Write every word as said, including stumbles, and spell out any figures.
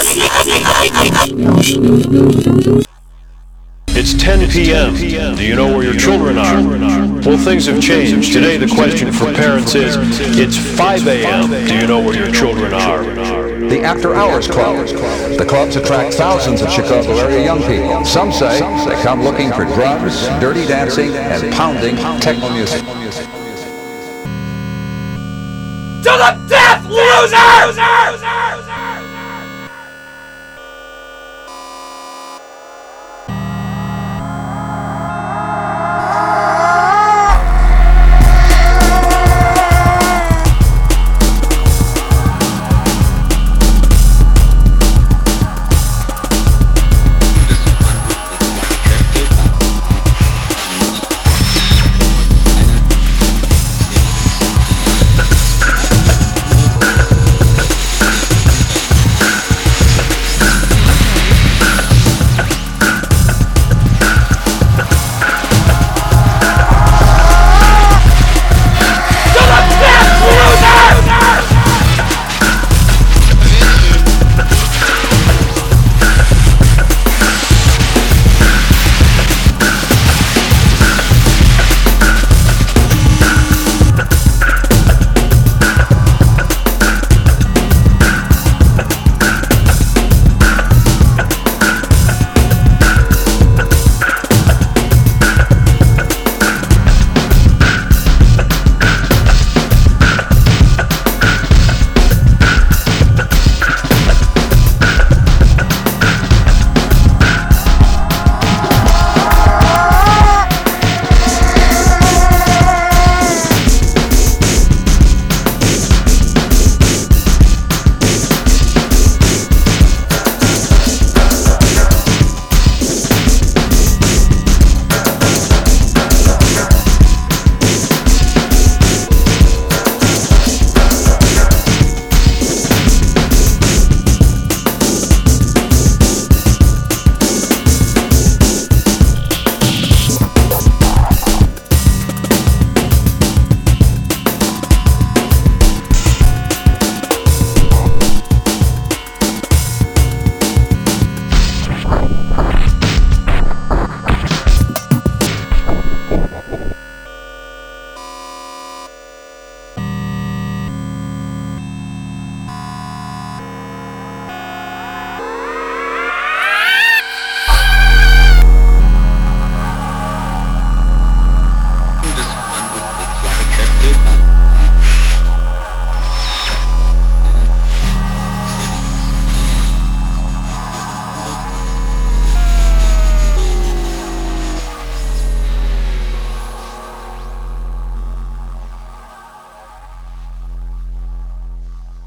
It's ten p.m. Do you know where your children are? Well, things have changed. Today the question for parents is, it's five a.m. Do you know where your children are? The After Hours Club. The clubs attract thousands of Chicago area young people. Some say they come looking for drugs, dirty dancing, and pounding techno music. To the death, losers!